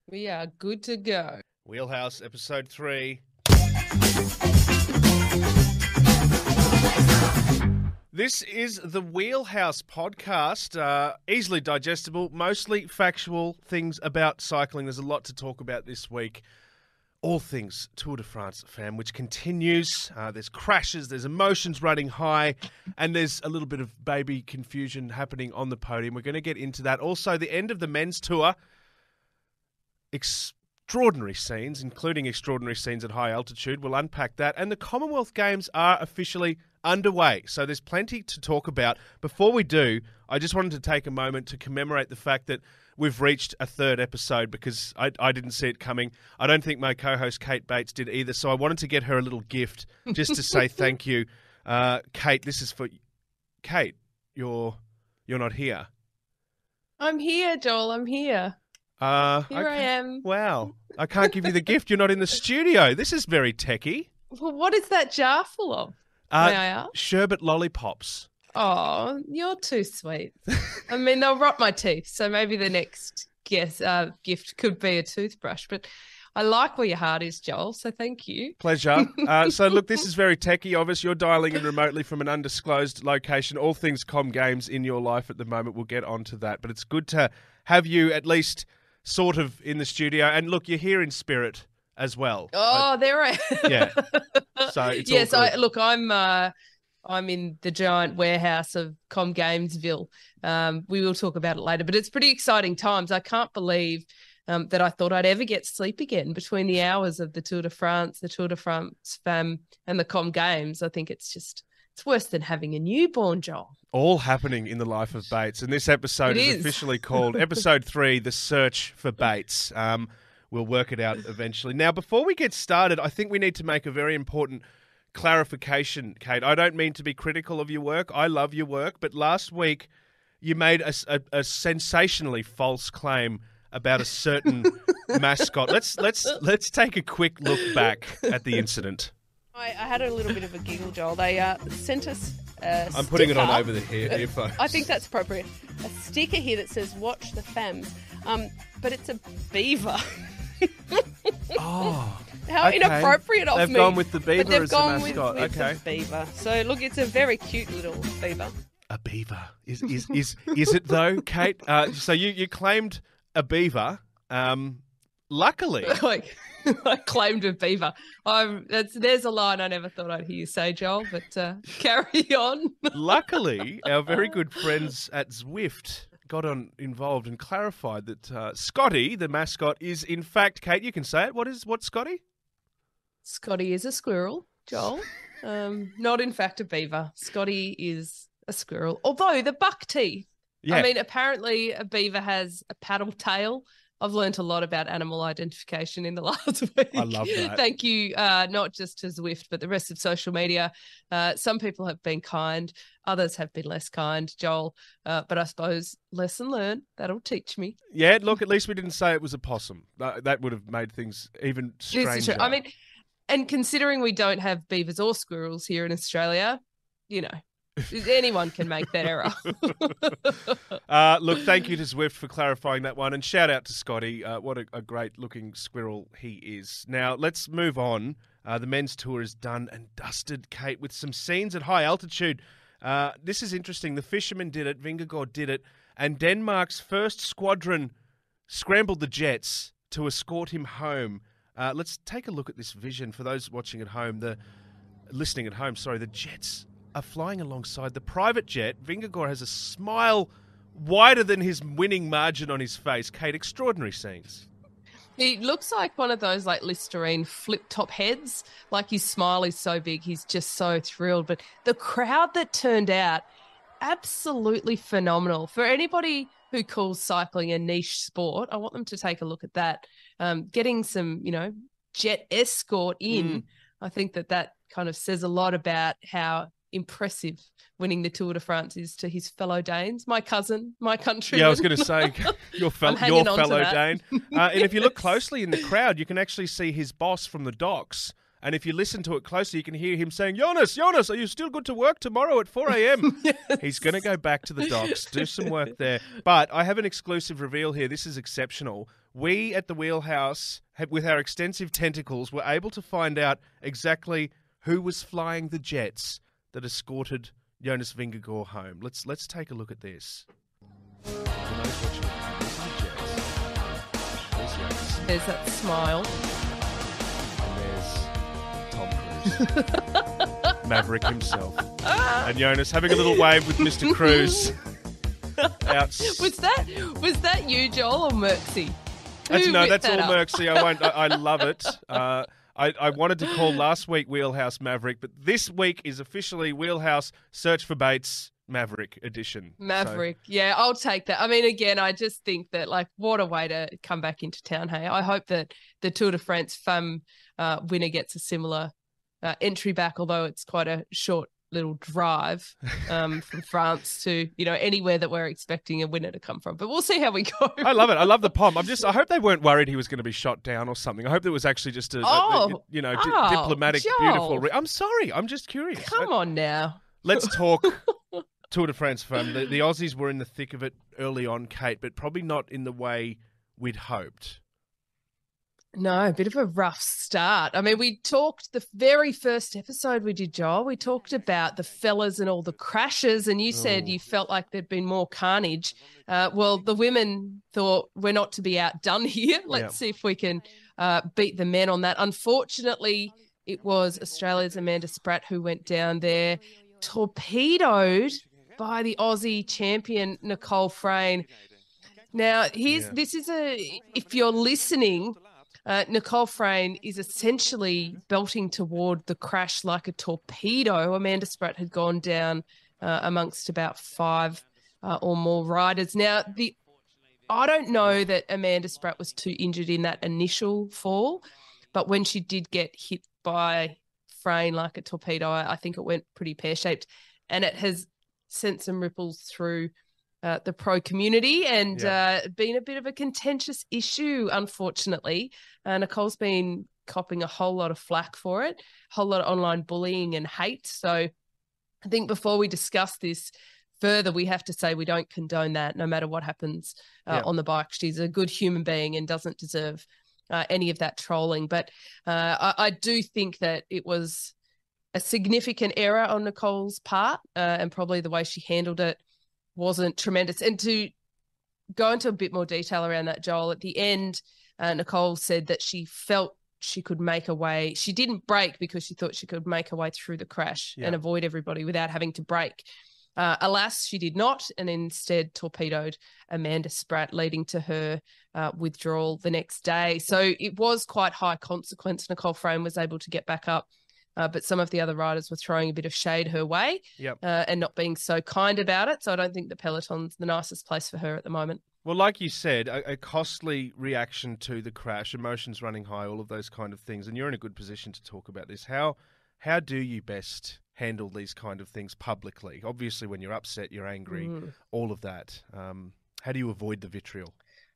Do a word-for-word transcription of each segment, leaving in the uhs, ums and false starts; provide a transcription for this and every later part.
We are good to go. Wheelhouse, episode three. This is the Wheelhouse podcast, uh, easily digestible, mostly factual things about cycling. There's a lot to talk about this week. All things Tour de France, fam, which continues. Uh, there's crashes, there's emotions running high, and there's a little bit of baby confusion happening on the podium. We're going to get into that. Also, the end of the men's tour. Extraordinary scenes, including extraordinary scenes at high altitude. We'll unpack that. And the Commonwealth Games are officially underway. So there's plenty to talk about. Before we do, I just wanted to take a moment to commemorate the fact that we've reached a third episode because I, I didn't see it coming. I don't think my co-host Kate Bates did either. So I wanted to get her a little gift just to say thank you. Uh, Kate, this is for... Kate, you're you're not here. I'm here, Joel. I'm here. Uh, Here I, I am. Wow. I can't give you the gift. You're not in the studio. This is very techie. Well, what is that jar full of? Uh, May I ask? Sherbet lollipops. Oh, you're too sweet. I mean, they'll rot my teeth, so maybe the next guess, uh, gift could be a toothbrush. But I like where your heart is, Joel, so thank you. Pleasure. Uh, so, look, this is very techie. Obviously, you're dialing in remotely from an undisclosed location. All things Com Games in your life at the moment. We'll get onto that. But it's good to have you at least... sort of in the studio, and look, you're here in spirit as well. Oh, I, there I am. Yeah. So it's yes, all I look. I'm uh, I'm in the giant warehouse of Com Gamesville. Um, we will talk about it later, but it's pretty exciting times. I can't believe um, that I thought I'd ever get sleep again between the hours of the Tour de France, the Tour de France Femme, and the Com Games. I think it's just it's worse than having a newborn, Joel. All happening in the life of Bates. And this episode is, is officially called Episode three, The Search for Bates. Um, we'll work it out eventually. Now, before we get started, I think we need to make a very important clarification, Kate. I don't mean to be critical of your work. I love your work. But last week, you made a, a, a sensationally false claim about a certain mascot. Let's, let's, let's take a quick look back at the incident. I, I had a little bit of a giggle, Joel. They uh, sent us a I'm putting sticker. it on over the ear, earphones. I think that's appropriate. A sticker here that says "Watch the Femmes," um, but it's a beaver. Oh, how okay. inappropriate of they've me! They've gone with the beaver but they've as gone the mascot. With, with okay, the beaver. So look, it's a very cute little beaver. A beaver is is is is it though, Kate? Uh, so you you claimed a beaver. Um, luckily. Like, I claimed a beaver. I'm, that's, there's a line I never thought I'd hear you say, Joel, but uh, carry on. Luckily, our very good friends at Zwift got on involved and clarified that uh, Scotty, the mascot, is in fact, Kate, you can say it. What is what's Scotty? Scotty is a squirrel, Joel. Um, not in fact a beaver. Scotty is a squirrel. Although the buck teeth. Yeah. I mean, apparently a beaver has a paddle tail. I've learned a lot about animal identification in the last week. I love that. Thank you, uh, not just to Zwift, but the rest of social media. Uh, some people have been kind, others have been less kind, Joel. Uh, but I suppose lesson learned, that'll teach me. Yeah, look, at least we didn't say it was a possum. That, that would have made things even stranger. I mean, and considering we don't have beavers or squirrels here in Australia, you know, anyone can make that error. uh, look, thank you to Zwift for clarifying that one. And shout out to Scotty. Uh, what a, a great-looking squirrel he is. Now, let's move on. Uh, the men's tour is done and dusted, Kate, with some scenes at high altitude. Uh, this is interesting. The Fishermen did it. Vingegaard did it. And Denmark's first squadron scrambled the jets to escort him home. Uh, let's take a look at this vision. For those watching at home, the listening at home, sorry, the jets are flying alongside the private jet. Vingegaard has a smile wider than his winning margin on his face. Kate, extraordinary scenes. He looks like one of those like Listerine flip-top heads. Like his smile is so big, he's just so thrilled. But the crowd that turned out, absolutely phenomenal. For anybody who calls cycling a niche sport, I want them to take a look at that. Um, getting some, you know, jet escort in, mm. I think that that kind of says a lot about how impressive winning the Tour de France is to his fellow Danes, my cousin, my countryman. Yeah, I was going to say your, fel- your fellow Dane. Uh, yes. And if you look closely in the crowd, you can actually see his boss from the docks. And if you listen to it closely, you can hear him saying, Jonas, Jonas, are you still good to work tomorrow at four a.m? Yes. He's going to go back to the docks, do some work there. But I have an exclusive reveal here. This is exceptional. we at the Wheelhouse, have, with our extensive tentacles, were able to find out exactly who was flying the jets that escorted Jonas Vingegaard home. Let's let's take a look at this. There's that smile. And there's Tom Cruise. Maverick himself. And Jonas having a little wave with Mister Cruise. Out. Was that was that you, Joel, or Merksy? That's, Who no, whipped that's that all up? Merksy. I won't. I, I love it. Uh, I, I wanted to call last week Wheelhouse Maverick, but this week is officially Wheelhouse Search for Bates Maverick edition. Maverick. So. Yeah, I'll take that. I mean, again, I just think that, like, what a way to come back into town, hey? I hope that the Tour de France Femme uh, winner gets a similar uh, entry back, although it's quite a short little drive um, from France to, you know, anywhere that we're expecting a winner to come from. But we'll see how we go. I love it. I love the pom. I'm just, I hope they weren't worried he was going to be shot down or something. I hope it was actually just a, oh, a, a you know, di- oh, diplomatic, Joel. beautiful. Re- I'm sorry. I'm just curious. Come on now. Let's talk Tour de France Femme. The, the Aussies were in the thick of it early on, Kate, but probably not in the way we'd hoped. No, a bit of a rough start. I mean, we talked the very first episode we did, Joel, we talked about the fellas and all the crashes, and you said Ooh. you felt like there'd been more carnage. Uh, well, the women thought we're not to be outdone here. Let's Yeah. see if we can uh, beat the men on that. Unfortunately, it was Australia's Amanda Spratt who went down there, torpedoed by the Aussie champion, Nicole Frayne. Now, here's Yeah. this is a, if you're listening, Uh, Nicole Frayne is essentially belting toward the crash like a torpedo. Amanda Spratt had gone down uh, amongst about five uh, or more riders. Now, the I don't know that Amanda Spratt was too injured in that initial fall, but when she did get hit by Frayne like a torpedo, I, I think it went pretty pear-shaped, and it has sent some ripples through Uh, the pro community and Yeah. uh, been a bit of a contentious issue, unfortunately. Uh, Nicole's been copping a whole lot of flack for it, a whole lot of online bullying and hate. So I think before we discuss this further, we have to say we don't condone that no matter what happens uh, Yeah. on the bike. She's a good human being and doesn't deserve uh, any of that trolling. But uh, I, I do think that it was a significant error on Nicole's part uh, and probably the way she handled it wasn't tremendous. And to go into a bit more detail around that, Joel, at the end, uh, Nicole said that she felt she could make a way. She didn't brake because she thought she could make her way through the crash Yeah. and avoid everybody without having to brake. Uh, alas, she did not, and instead torpedoed Amanda Spratt, leading to her uh, withdrawal the next day. So it was quite high consequence. Nicole Frayne was able to get back up, Uh, but some of the other riders were throwing a bit of shade her way Yep. uh, and not being so kind about it. So I don't think the peloton's the nicest place for her at the moment. Well, like you said, a, a costly reaction to the crash, emotions running high, all of those kind of things. And you're in a good position to talk about this. How how do you best handle these kind of things publicly? Obviously, when you're upset, you're angry, Mm. all of that. Um, how do you avoid the vitriol?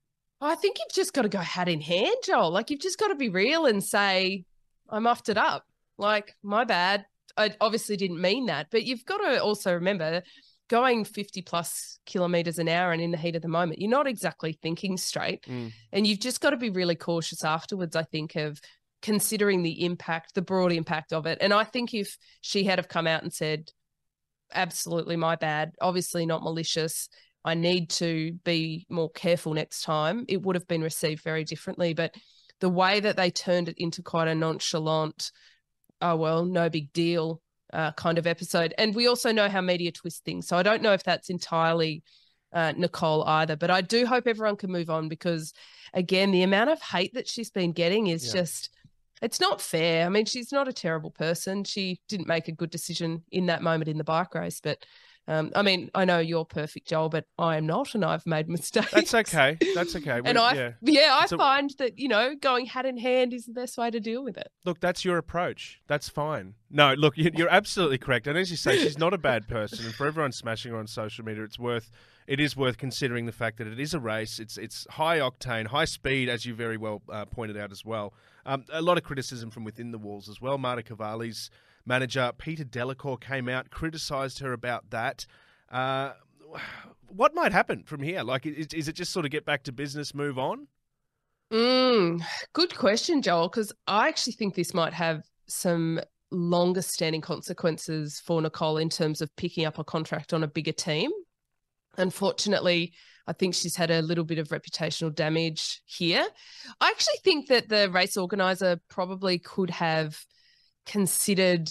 I think you've just got to go hat in hand, Joel. Like, you've just got to be real and say, I muffed it up. Like, my bad. I obviously didn't mean that. But you've got to also remember, going fifty plus kilometers an hour and in the heat of the moment, you're not exactly thinking straight. Mm. And you've just got to be really cautious afterwards, I think, of considering the impact, the broad impact of it. And I think if she had have come out and said, absolutely my bad, obviously not malicious, I need to be more careful next time, it would have been received very differently. But the way that they turned it into quite a nonchalant, oh, well, no big deal uh, kind of episode. And we also know how media twist things. So I don't know if that's entirely uh, Nicole either. But I do hope everyone can move on because, again, the amount of hate that she's been getting is Yeah. just, it's not fair. I mean, she's not a terrible person. She didn't make a good decision in that moment in the bike race. But, um, I mean, I know you're perfect, Joel, but I am not, and I've made mistakes. That's okay. That's okay. And We- I, yeah. yeah, I It's a- find that, you know, going hat in hand is the best way to deal with it. Look, that's your approach. That's fine. No, look, you- you're absolutely correct. And as you say, she's not a bad person. And for everyone smashing her on social media, it's worth it is worth considering the fact that it is a race. It's it's high octane, high speed, as you very well uh, pointed out as well. Um, a lot of criticism from within the walls as well. Marta Cavalli's manager, Peter Delacour, came out, criticised her about that. Uh, what might happen from here? Like, is, is it just sort of get back to business, move on? Mm, good question, Joel, because I actually think this might have some longer standing consequences for Nicole in terms of picking up a contract on a bigger team. Unfortunately, I think she's had a little bit of reputational damage here. I actually think that the race organizer probably could have considered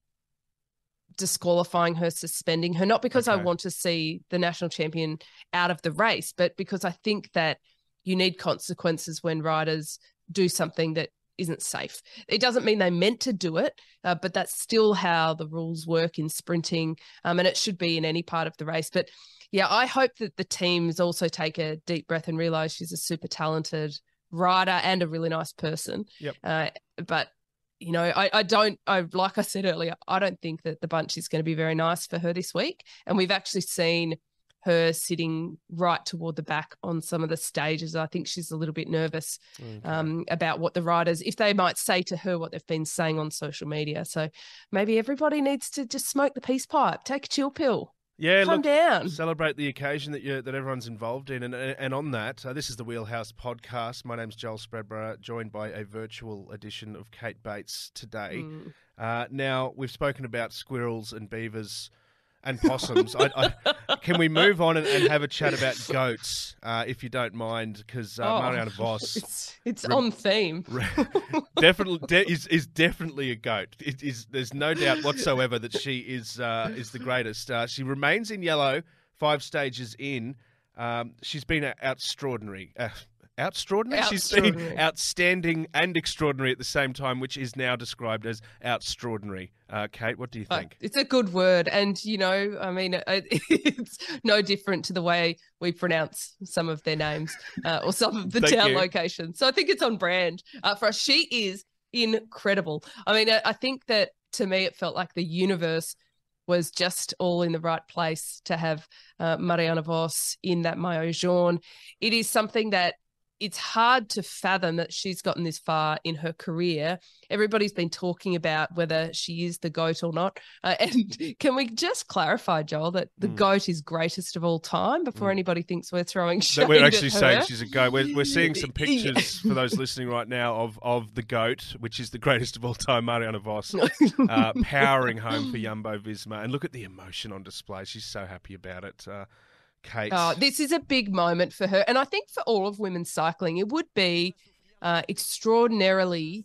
disqualifying her, suspending her, not because Okay. I want to see the national champion out of the race, but because I think that you need consequences when riders do something that isn't safe. It doesn't mean they meant to do it, uh, but that's still how the rules work in sprinting, um, and it should be in any part of the race. But yeah, I hope that the teams also take a deep breath and realise she's a super talented rider and a really nice person. Yep. Uh, but you know, I, I don't, I like I said earlier, I don't think that the bunch is going to be very nice for her this week. And we've actually seen her sitting right toward the back on some of the stages. I think she's a little bit nervous Okay. um, about what the riders, if they might say to her what they've been saying on social media. So maybe everybody needs to just smoke the peace pipe, take a chill pill. Yeah, Calm look, down. celebrate the occasion that you that everyone's involved in, and and on that, uh, this is the Wheelhouse Podcast. My name's Joel Spreadborough, joined by a virtual edition of Kate Bates today. Mm. Uh, now we've spoken about squirrels and beavers and possums. I, I, can we move on and, and have a chat about goats, uh, if you don't mind? Because uh, Oh, Mariana Vos It's, it's Re- on theme. definitely de- is is definitely a goat. It is. There's no doubt whatsoever that she is uh, is the greatest. Uh, she remains in yellow, five stages in. Um, she's been uh, extraordinary. Uh, Outstraordinary? She's been Outstraordinary. outstanding and extraordinary at the same time, which is now described as outstraordinary. Uh, Kate, what do you Uh, think? It's a good word. And, you know, I mean, it, it's no different to the way we pronounce some of their names uh, or some of the Thank town you. locations. So I think it's on brand uh, for us. She is incredible. I mean, I, I think that to me, it felt like the universe was just all in the right place to have uh, Mariana Vos in that maillot jaune. It is something that it's hard to fathom that she's gotten this far in her career. Everybody's been talking about whether she is the GOAT or not. Uh, and can we just clarify, Joel, that the Mm. GOAT is greatest of all time before Mm. anybody thinks we're throwing shade That we're at actually saying her? she's a goat. We're, we're seeing some Yeah. pictures for those listening right now of, of the goat, which is the greatest of all time, Mariana Vos, uh, powering home for Jumbo Visma. And look at the emotion on display. She's so happy about it. Uh, Kate. Oh, this is a big moment for her. And I think for all of women's cycling, it would be uh, extraordinarily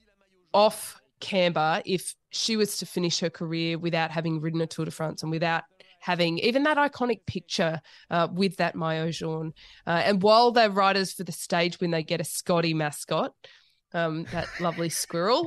off camber if she was to finish her career without having ridden a Tour de France and without having even that iconic picture uh, with that maillot jaune. Uh, and while they're riders for the stage when they get a Scotty mascot, um, that lovely squirrel,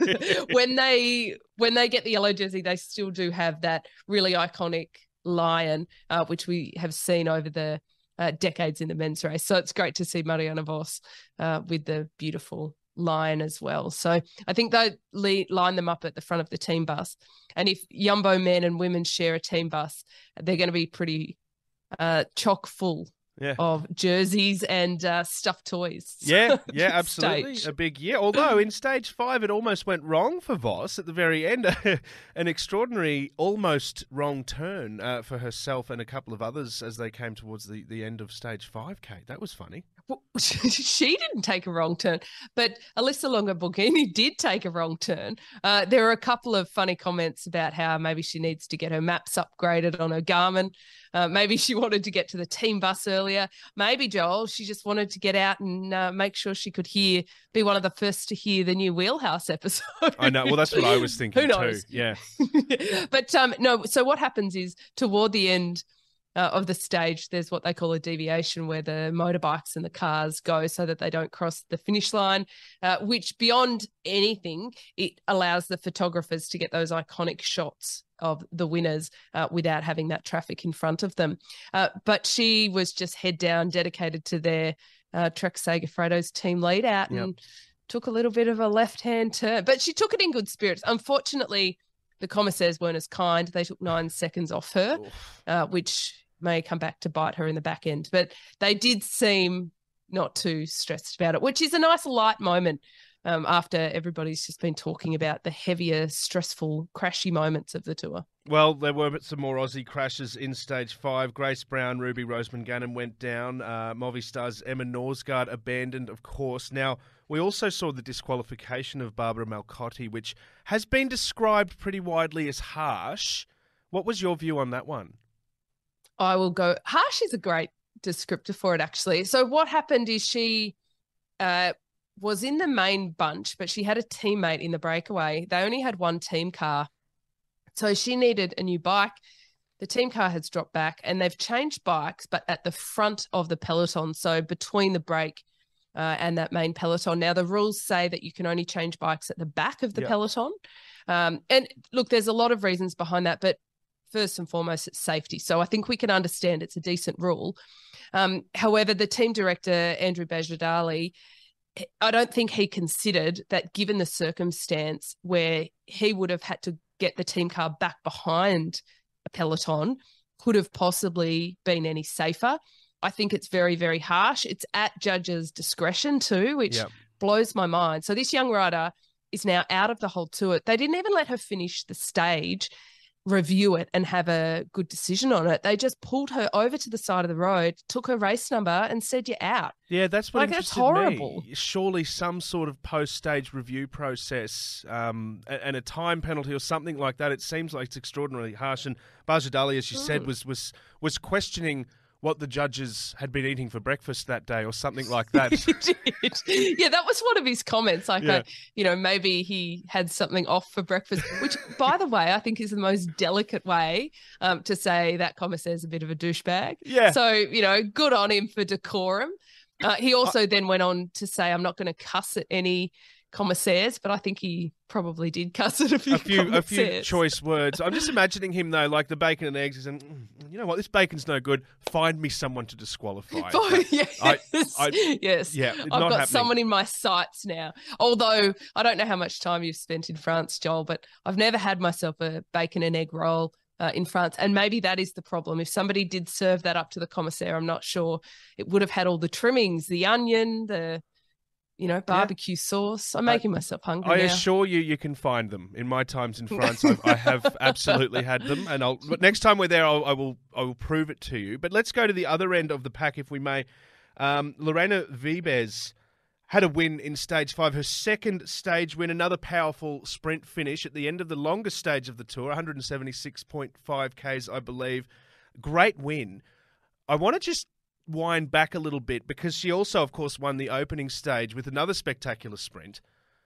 when they when they get the yellow jersey, they still do have that really iconic lion, uh, which we have seen over the uh, decades in the men's race. So it's great to see Mariana Vos uh, with the beautiful lion as well. So I think they le- line them up at the front of the team bus. And if Jumbo men and women share a team bus, they're going to be pretty uh, chock full Yeah. of jerseys and uh, stuffed toys. Yeah, yeah, At absolutely. stage. A big year. Although in stage five, it almost went wrong for Vos at the very end. An extraordinary, almost wrong turn uh, for herself and a couple of others as they came towards the, the end of stage five, Kate. That was funny. Well, she didn't take a wrong turn, but Alyssa Longa Borghini did take a wrong turn. Uh, there were a couple of funny comments about how maybe she needs to get her maps upgraded on her Garmin. Uh, maybe she wanted to get to the team bus earlier. Maybe, Joel, she just wanted to get out and uh, make sure she could hear, be one of the first to hear the new Wheelhouse episode. I know. Well, that's what I was thinking Who knows? too. Yeah. But um, no, so what happens is toward the end uh, of the stage, there's what they call a deviation where the motorbikes and the cars go so that they don't cross the finish line, uh, which beyond anything, it allows the photographers to get those iconic shots of the winners uh, without having that traffic in front of them. Uh, but she was just head down, dedicated to their uh, Trek Segafredo's team lead out Yep. and took a little bit of a left-hand turn. But she took it in good spirits. Unfortunately, the commissaires weren't as kind. They took nine seconds off her, Oof. uh, which may come back to bite her in the back end. But they did seem not too stressed about it, which is a nice light moment um, after everybody's just been talking about the heavier, stressful, crashy moments of the tour. Well, there were some more Aussie crashes in stage five. Grace Brown, Ruby Roseman Gannon went down. Uh, Movistar's Emma Norsgaard abandoned, of course. Now, we also saw the disqualification of Barbara Malcotti, which has been described pretty widely as harsh. What was your view on that one? I will go. Harsh is a great descriptor for it, actually. So what happened is she uh, was in the main bunch, but she had a teammate in the breakaway. They only had one team car. So she needed a new bike. The team car has dropped back and they've changed bikes, but at the front of the peloton. So between the break uh, and that main peloton. Now, the rules say that you can only change bikes at the back of the Yep. peloton. Um, and look, there's a lot of reasons behind that, but first and foremost, it's safety. So I think we can understand it's a decent rule. Um, however, the team director, Andrew Bajadali, I don't think he considered that given the circumstance where he would have had to get the team car back behind a peloton could have possibly been any safer. I think it's very, very harsh. It's at judges' discretion too, which Yep. blows my mind. So this young rider is now out of the whole tour. They didn't even let her finish the stage, review it and have a good decision on it. They just pulled her over to the side of the road, took her race number and said, you're out. Yeah, that's what Like, that's interested horrible. me. Surely some sort of post-stage review process um, a- and a time penalty or something like that. It seems like it's extraordinarily harsh. And Bajadali, as you said, Mm. was was was questioning what the judges had been eating for breakfast that day or something like that. He did. Yeah, that was one of his comments. Like, Yeah. uh, you know, maybe he had something off for breakfast, which, by the way, I think is the most delicate way um, to say that commissaire's a bit of a douchebag. Yeah. So, you know, good on him for decorum. Uh, he also then went on to say, I'm not going to cuss at any commissaires, but I think he probably did cuss at a few a few a few commissaires. choice words. I'm just imagining him though, like the bacon and eggs, and mm, you know what, this bacon's no good. Find me someone to disqualify. Oh, yes. I- I- yes. yeah, I've not got happening. someone in my sights now. Although I don't know how much time you've spent in France, Joel, but I've never had myself a bacon and egg roll uh, in France. And maybe that is the problem. If somebody did serve that up to the commissaire, I'm not sure it would have had all the trimmings, the onion, the, you know, barbecue sauce. I'm making myself hungry I now. assure you, you can find them. In my times in France, I've, I have absolutely had them, and I'll. But next time we're there, I'll, I will. I will prove it to you. But let's go to the other end of the pack, if we may. Um, Lorena Vibes had a win in stage five, her second stage win, another powerful sprint finish at the end of the longest stage of the tour, one hundred seventy-six point five kays, I believe. Great win. I want to just wind back a little bit because she also, of course, won the opening stage with another spectacular sprint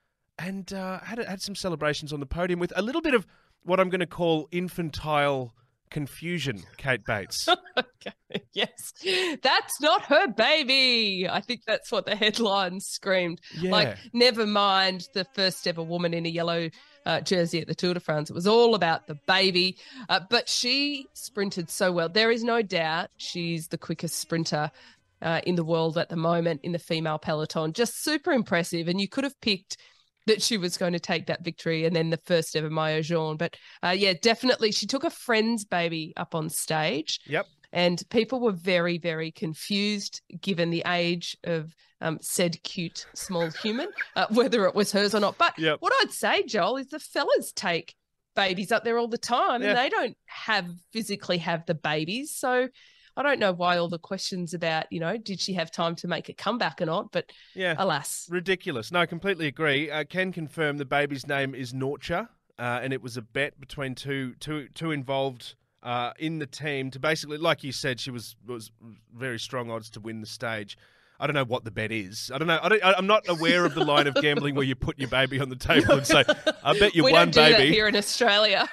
and uh, had had some celebrations on the podium with a little bit of what I'm going to call infantile confusion, Kate Bates. Okay. Yes. That's not her baby. I think that's what the headline screamed. Yeah. Like, never mind the first ever woman in a yellow uh, jersey at the Tour de France. It was all about the baby. Uh, but she sprinted so well. There is no doubt she's the quickest sprinter uh, in the world at the moment in the female peloton. Just super impressive. And you could have picked that she was going to take that victory and then the first ever Maillot Jaune. But uh, yeah, definitely. She took a friend's baby up on stage. Yep. And people were very, very confused given the age of um, said cute small human, uh, whether it was hers or not. But Yep. what I'd say, Joel, is the fellas take babies up there all the time Yeah. and they don't have physically have the babies. So I don't know why all the questions about, you know, did she have time to make a comeback or not? But Yeah. alas. Ridiculous. No, I completely agree. I can confirm the baby's name is Norcha, uh, and it was a bet between two two two involved uh, in the team to basically, like you said, she was was very strong odds to win the stage. I don't know what the bet is. I don't know. I don't, I'm not aware of the line of gambling where you put your baby on the table and say, "I bet you we one don't do that baby." here in Australia.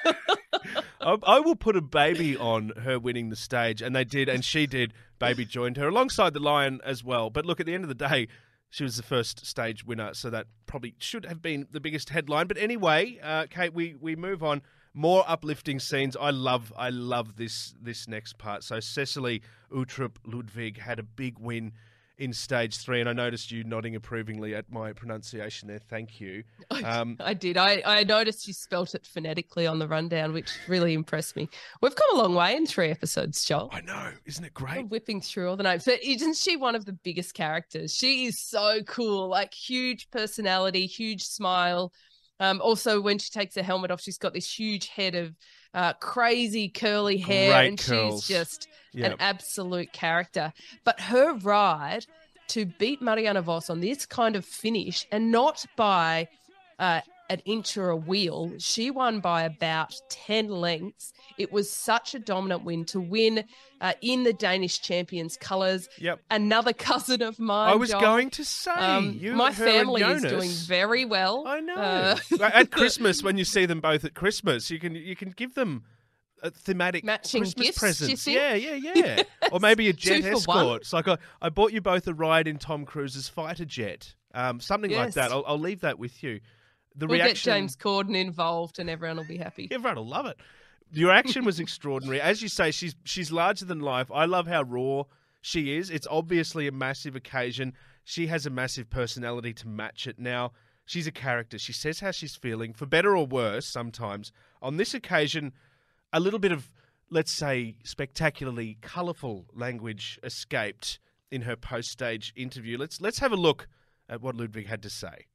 I, I will put a baby on her winning the stage, and they did, and she did. Baby joined her alongside the lion as well. But look, at the end of the day, she was the first stage winner, so that probably should have been the biggest headline. But anyway, uh, Kate, we we move on. More uplifting scenes. I love, I love this this next part. So Cecily Uttrup Ludwig had a big win in stage three, and I noticed you nodding approvingly at my pronunciation there. Thank you. Um, I did. I, I noticed you spelt it phonetically on the rundown, which really impressed me. We've come a long way in three episodes, Joel. I know, isn't it We're great? whipping through all the names. But isn't she one of the biggest characters? She is so cool, like huge personality, huge smile. Um, also, when she takes her helmet off, she's got this huge head of uh, crazy curly hair, Great and curls. she's just Yep. an absolute character. But her ride to beat Mariana Vos on this kind of finish, and not by uh, an inch or a wheel, she won by about ten lengths. It was such a dominant win to win uh, in the Danish champions' colours. Yep. Another cousin of mine, I was Joel, going to say, um, you, my her and family is Jonas. doing very well. I know. Uh, At Christmas, when you see them both at Christmas, you can you can give them a thematic Matching Christmas gifts, presents. do you think? Yeah, yeah, yeah. Or maybe a jet Two for one. escort. It's like I, I bought you both a ride in Tom Cruise's fighter jet. Um, something like Yes. that. I'll, I'll leave that with you. The we'll reaction. get James Corden involved, and everyone will be happy. Everyone will love it. Your action was extraordinary. As you say, she's she's larger than life. I love how raw she is. It's obviously a massive occasion. She has a massive personality to match it. Now, she's a character. She says how she's feeling, for better or worse sometimes. On this occasion, a little bit of, let's say, spectacularly colourful language escaped in her post-stage interview. Let's let's have a look at what Ludwig had to say.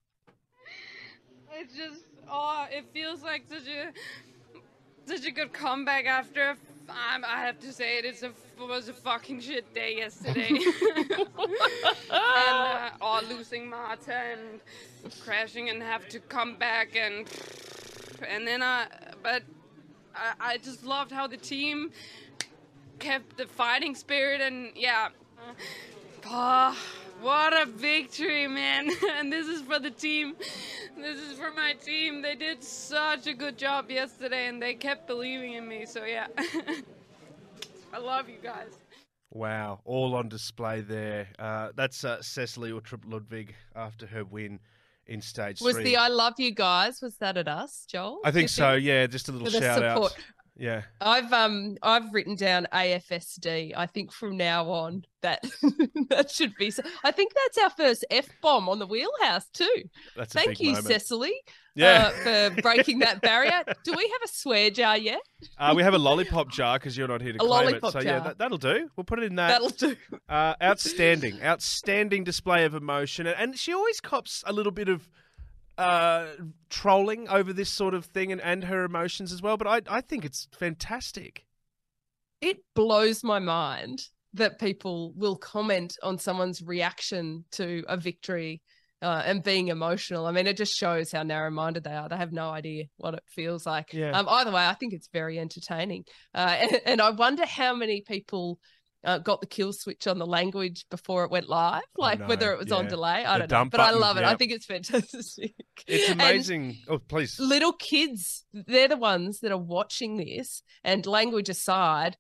It's just, oh, it feels like such a such a good comeback after. Um, I have to say it, it's a, it was a fucking shit day yesterday. and uh, oh, losing Marta and crashing and have to come back and and then I, but I, I just loved how the team kept the fighting spirit, and yeah. Oh, what a victory, man. And this is for the team. This is for my team. They did such a good job yesterday, and they kept believing in me. So, yeah. I love you guys. Wow, all on display there. Uh, that's uh, Cecily Uttrup Ludwig after her win in stage Was three. the I love you guys, was that at us, Joel? I Do you think so, yeah, just a little For the shout support. out. Yeah. I've um I've written down A F S D. I think from now on that that should be. I think that's our first F bomb on the Wheelhouse too. That's a Thank big you, moment. Cecily, Yeah. uh, for breaking that barrier. Do we have a swear jar yet? Uh, we have a lollipop jar because you're not here to A claim it. lollipop So, yeah, jar. that, that'll do. We'll put it in that. That'll do. Uh, outstanding. Outstanding display of emotion. And, and she always cops a little bit of uh, trolling over this sort of thing and, and her emotions as well. But I, I think it's fantastic. It blows my mind that people will comment on someone's reaction to a victory uh, and being emotional. I mean, it just shows how narrow-minded they are. They have no idea what it feels like. Yeah. Um, either way, I think it's very entertaining. Uh, and, and I wonder how many people uh, got the kill switch on the language before it went live, like no, whether it was on yeah. delay. I The don't know. dump But I button, love it. yeah. I think it's fantastic. It's And amazing. Oh, please. little kids, they're the ones that are watching this, and language aside,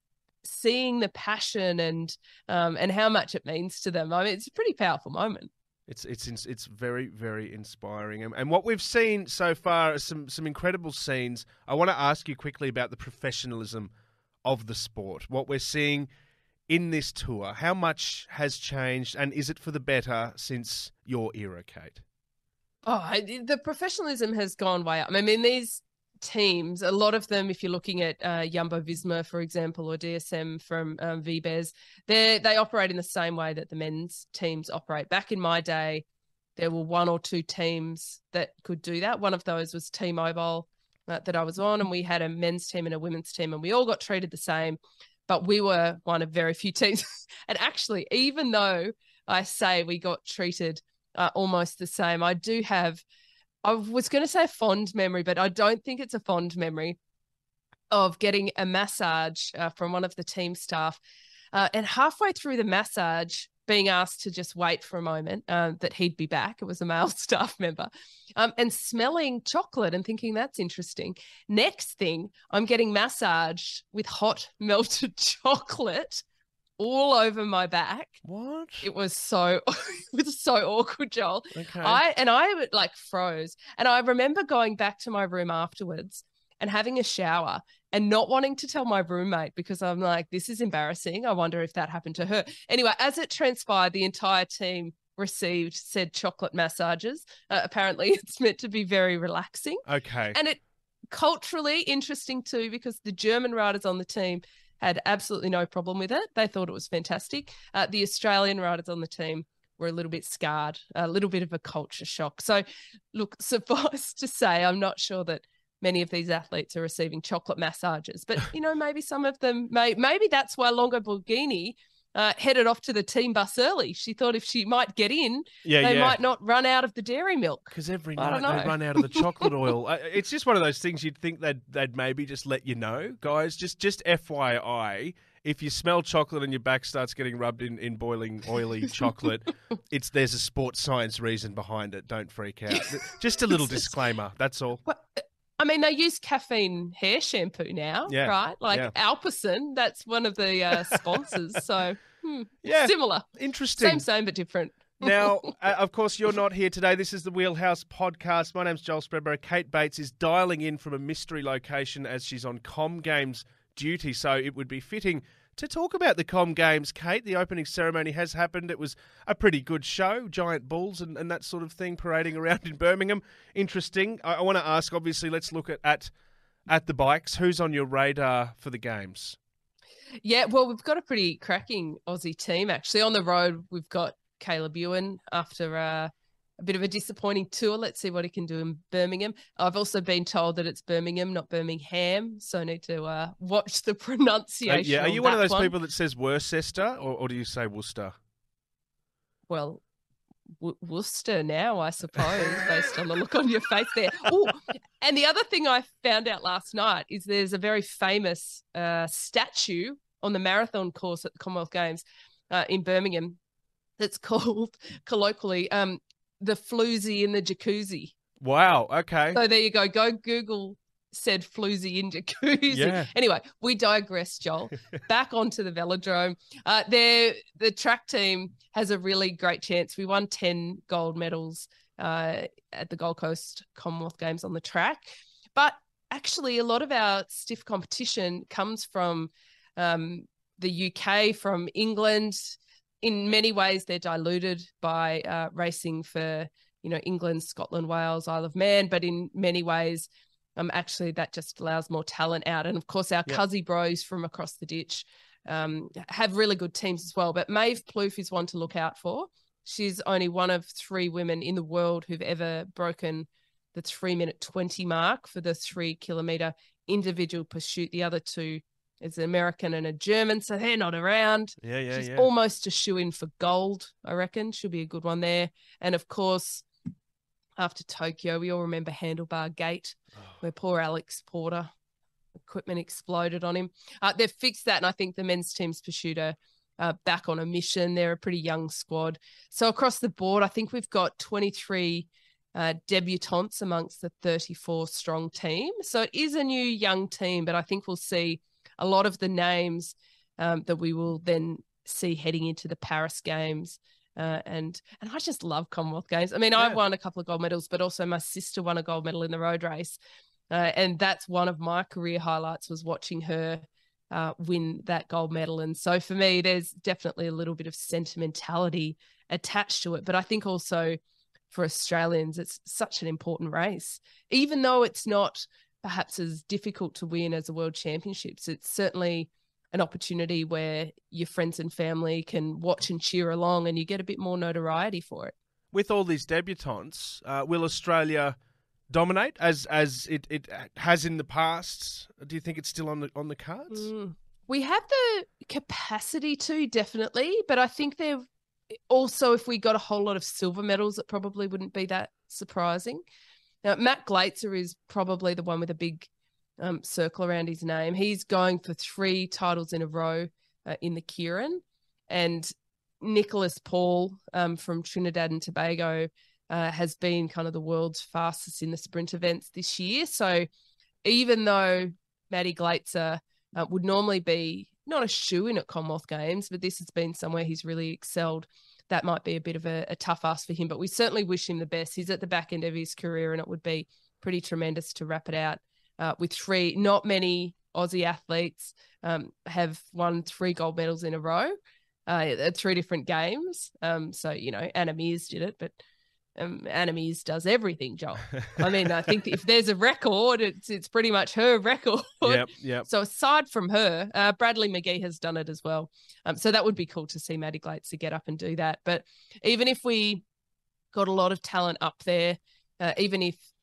seeing the passion and um, and how much it means to them. I mean, it's a pretty powerful moment. It's it's it's it's very very inspiring, and, and what we've seen so far are some some incredible scenes. I want to ask you quickly about the professionalism of the sport. What we're seeing in this tour, how much has changed, and is it for the better since your era, Kate? Oh, I- the professionalism has gone way up. I mean, these teams, a lot of them, if you're looking at uh, Jumbo Visma, for example, or D S M from um, V B E S, they they operate in the same way that the men's teams operate. Back in my day, there were one or two teams that could do that. One of those was T-Mobile uh, that I was on, and we had a men's team and a women's team, and we all got treated the same, but we were one of very few teams. And actually, even though I say we got treated uh, almost the same, I do have I was going to say fond memory, but I don't think it's a fond memory of getting a massage uh, from one of the team staff. Uh, and halfway through the massage, being asked to just wait for a moment, uh, that he'd be back. It was a male staff member. Um, and smelling chocolate and thinking that's interesting. Next thing, I'm getting massaged with hot melted chocolate all over my back. What? It was so it was so awkward, Joel. Okay. I and I would like froze. And I remember going back to my room afterwards and having a shower and not wanting to tell my roommate because I'm like, this is embarrassing. I wonder if that happened to her. Anyway, as it transpired, the entire team received said chocolate massages. Uh, apparently, it's meant to be very relaxing. Okay. And it culturally interesting too, because the German riders on the team had absolutely no problem with it. They thought it was fantastic. Uh, the Australian riders on the team were a little bit scarred, a little bit of a culture shock. So, look, suffice to say, I'm not sure that many of these athletes are receiving chocolate massages. But, you know, maybe some of them, may, maybe that's why Longa Borghini uh, headed off to the team bus early. She thought if she might get in, yeah, they yeah. might not run out of the dairy milk. Because every I night don't they know. run out of the chocolate oil. Uh, It's just one of those things you'd think they'd, they'd maybe just let you know. Guys, just, just F Y I, if you smell chocolate and your back starts getting rubbed in, in boiling, oily chocolate, it's there's a sports science reason behind it. Don't freak out. Just a little disclaimer, that's all. Well, I mean, they use caffeine hair shampoo now, Yeah, right? Like yeah. Alpecin, that's one of the uh, sponsors. So, hmm, Yeah. similar. Interesting. Same, same, but different. Now, uh, of course, you're not here today. This is the Wheelhouse Podcast. My name's Joel Spreadborough. Kate Bates is dialing in from a mystery location as she's on Com Games duty, so it would be fitting to talk about the Com Games. Kate, the opening ceremony has happened. It was a pretty good show, giant bulls and, and that sort of thing parading around in Birmingham. Interesting. I, I want to ask, obviously, let's look at, at at the bikes. Who's on your radar for the Games? Yeah, well, we've got a pretty cracking Aussie team, actually. On the road, we've got Caleb Ewan after uh, a bit of a disappointing tour. Let's see what he can do in Birmingham. I've also been told that it's Birmingham, not Birmingham, so I need to uh, watch the pronunciation. Uh, yeah, are on you one of that those one. people that says Worcester, or, or do you say Worcester? Well, w- Worcester now, I suppose, based on the look on your face there. Oh, and the other thing I found out last night is there's a very famous uh, statue on the marathon course at the Commonwealth Games uh, in Birmingham that's called colloquially um, the floozy in the jacuzzi. Wow, okay. So there you go. Go Google said floozy in jacuzzi. Yeah. Anyway, we digress, Joel. Back onto the velodrome. Uh, there, the track team has a really great chance. We won ten gold medals uh, at the Gold Coast Commonwealth Games on the track. But actually, a lot of our stiff competition comes from um, the U K, from England. In many ways, they're diluted by uh, racing for, you know, England, Scotland, Wales, Isle of Man. But in many ways, um, actually, that just allows more talent out. And of course, our Yep. Cuzzy Bros from across the ditch um, have really good teams as well. But Maeve Plouffe is one to look out for. She's only one of three women in the world who've ever broken the three minute twenty mark for the three kilometre individual pursuit. The other two is an American and a German, so they're not around. Yeah, yeah, She's yeah. almost a shoe-in for gold, I reckon. She'll be a good one there. And, of course, after Tokyo, we all remember Handlebar Gate, where poor Alex Porter, equipment exploded on him. Uh, they've fixed that, and I think the men's team's pursued are uh, back on a mission. They're a pretty young squad. So across the board, I think we've got twenty-three uh, debutantes amongst the thirty-four strong team. So it is a new young team, but I think we'll see a lot of the names um, that we will then see heading into the Paris Games. Uh, and and I just love Commonwealth Games. I mean, I Yeah. won a couple of gold medals, but also my sister won a gold medal in the road race. Uh, and that's one of my career highlights, was watching her uh, win that gold medal. And so for me, there's definitely a little bit of sentimentality attached to it. But I think also for Australians, it's such an important race. Even though it's not perhaps as difficult to win as the World Championships, it's certainly an opportunity where your friends and family can watch and cheer along, and you get a bit more notoriety for it. With all these debutantes, uh, will Australia dominate as as it, it has in the past? Do you think it's still on the on the cards? Mm. We have the capacity to, definitely, but I think they're also, if we got a whole lot of silver medals, it probably wouldn't be that surprising. Now, Matt Glaetzer is probably the one with a big um, circle around his name. He's going for three titles in a row uh, in the Kieran. And Nicholas Paul um, from Trinidad and Tobago uh, has been kind of the world's fastest in the sprint events this year. So even though Matty Glaetzer uh, would normally be not a shoe-in at Commonwealth Games, but this has been somewhere he's really excelled, that might be a bit of a, a tough ask for him. But we certainly wish him the best. He's at the back end of his career, and it would be pretty tremendous to wrap it out uh, with three. Not many Aussie athletes um, have won three gold medals in a row uh, at three different games. Um, so, you know, Anna Mears did it, but um, Anna Mears does everything, Joel. I mean, I think if there's a record, it's it's pretty much her record. Yep, yep. So aside from her, uh, Bradley McGee has done it as well. Um, so that would be cool to see Matty Glaetzer get up and do that. But even if we got a lot of talent up there, uh, even if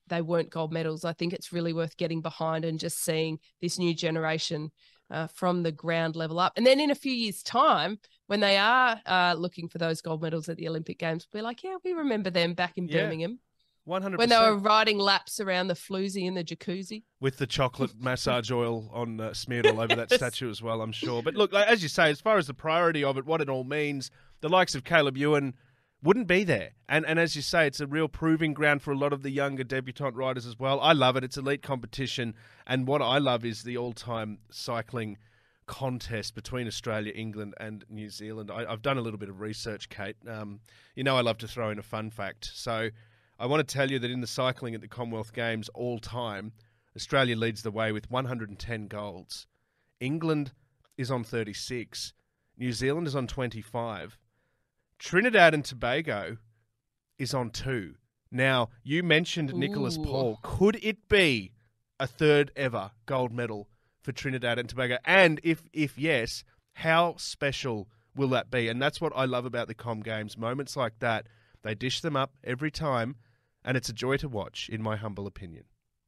they weren't gold medals. I think it's really worth getting behind and just seeing this new generation uh, from the ground level up. And then in a few years' time, when they are uh, looking for those gold medals at the Olympic Games, we'll be like, yeah, we remember them back in Yeah. Birmingham. one hundred When percent. they were riding laps around the floozy in the jacuzzi. With the chocolate massage oil on uh, smeared all over that Yes. statue as well, I'm sure. But look, as you say, as far as the priority of it, what it all means, the likes of Caleb Ewan wouldn't be there. And and as you say, it's a real proving ground for a lot of the younger debutant riders as well. I love it. It's elite competition. And what I love is the all-time cycling contest between Australia, England and New Zealand. I, I've done a little bit of research, Kate. Um, you know I love to throw in a fun fact. So I want to tell you that in the cycling at the Commonwealth Games all time, Australia leads the way with one hundred ten golds. England is on thirty-six. New Zealand is on twenty-five. Trinidad and Tobago is on two. Now, you mentioned Nicholas Ooh. Paul. Could it be a third ever gold medal for Trinidad and Tobago? And if if yes, how special will that be? And that's what I love about the Com Games. Moments like that, they dish them up every time, and it's a joy to watch, in my humble opinion.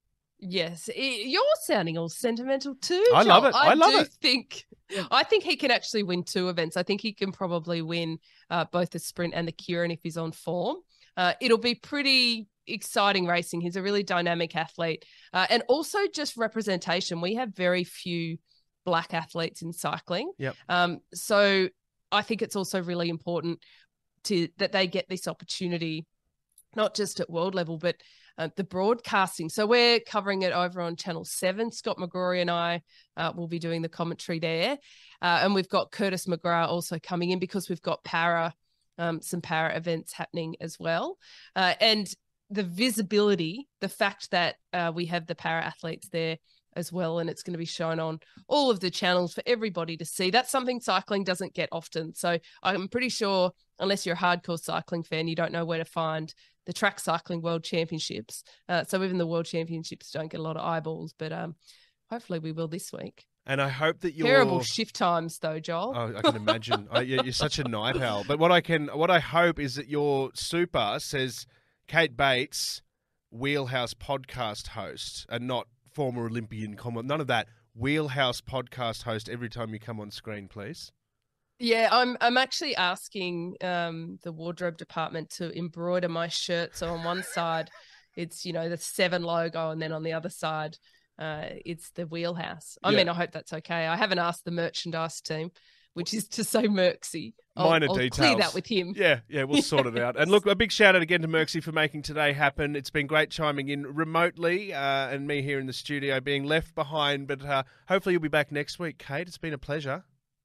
Yes, I- you're sounding all sentimental too. I love Joel. it. I love do it. Think, I think he can actually win two events. I think he can probably win uh, both the sprint and the Kieran if he's on form. Uh, it'll be pretty exciting racing. He's a really dynamic athlete, uh, and also just representation. We have very few black athletes in cycling. Yep. Um, so I think it's also really important to that they get this opportunity, not just at world level, but uh, the broadcasting. So we're covering it over on Channel seven. Scott McGrory and I uh, will be doing the commentary there. Uh, and we've got Curtis McGrath also coming in because we've got para, um, some para events happening as well. Uh, and the visibility, the fact that uh, we have the para athletes there as well, and it's going to be shown on all of the channels for everybody to see. That's something cycling doesn't get often. So I'm pretty sure, unless you're a hardcore cycling fan, you don't know where to find the Track Cycling World Championships. Uh, so even the World Championships don't get a lot of eyeballs, but um, hopefully we will this week. And I hope that you're... Terrible shift times though, Joel. Oh, I can imagine. I, you're you're such a night owl. But what I can, what I hope is that your super says Kate Bates, Wheelhouse podcast host, and not former Olympian Commonwealth. None of that. Wheelhouse podcast host every time you come on screen, please. Yeah, I'm I'm actually asking um, the wardrobe department to embroider my shirt. So on one side, it's, you know, the Seven logo, and then on the other side, uh, it's the Wheelhouse. I Yeah. mean, I hope that's okay. I haven't asked the merchandise team, which is to say Merksy. I'll, Minor I'll details. clear that with him. Yeah, yeah, we'll sort it out. And look, a big shout out again to Merksy for making today happen. It's been great chiming in remotely uh, and me here in the studio being left behind. But uh, hopefully you'll be back next week, Kate. It's been a pleasure.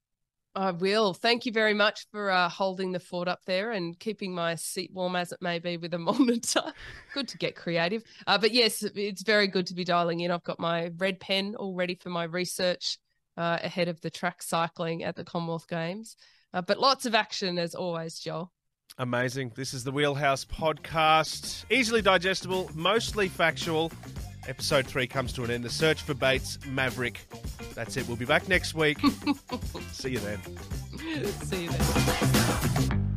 I will. Thank you very much for uh, holding the fort up there and keeping my seat warm as it may be with a monitor. Good to get creative. Uh, but yes, it's very good to be dialing in. I've got my red pen all ready for my research uh, ahead of the track cycling at the Commonwealth Games. Uh, but lots of action as always, Joel. Amazing. This is the Wheelhouse podcast. Easily digestible, mostly factual. Episode three comes to an end. The search for Bates Maverick. That's it. We'll be back next week. See you then. See you then.